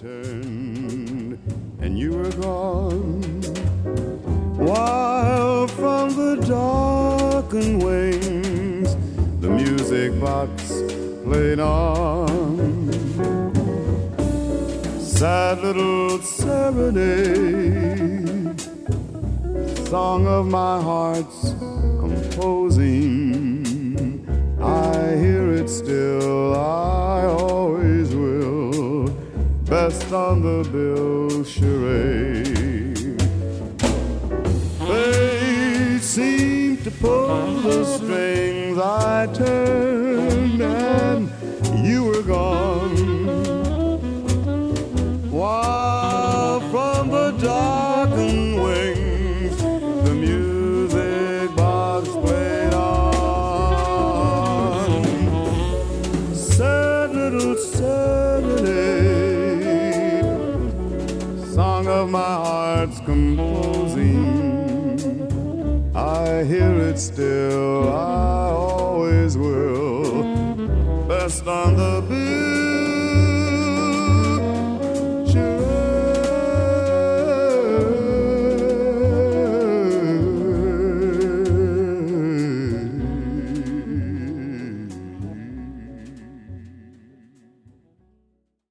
turned and you were gone, while from the darkened wings the music box played on. Sad little serenade, song of my heart's composing. I hear it still, I always will, best on the bill charade. Fate seemed to pull the strings, I turned and you were gone, while from the darkened wings the music box played on. Sad little serenade, song of my heart's composing. I hear it still, I always will, best on the bill.